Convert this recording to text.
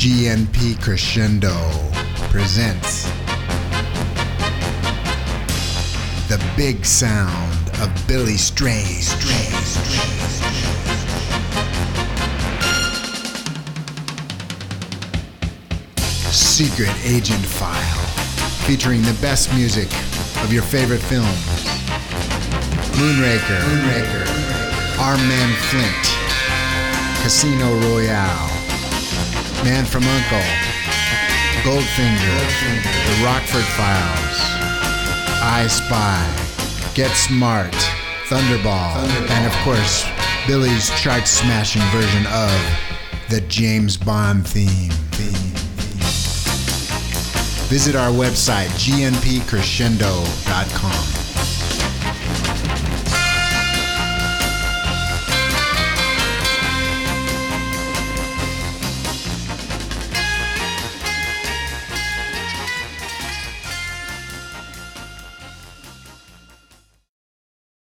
GNP Crescendo presents the big sound of Billy Strange. Secret Agent File, featuring the best music of your favorite films. Moonraker, Our Man Flint, Casino Royale, Man from U.N.C.L.E., Goldfinger, The Rockford Files, I Spy, Get Smart, Thunderball, and of course, Billy's chart-smashing version of the James Bond theme. Visit our website, gnpcrescendo.com.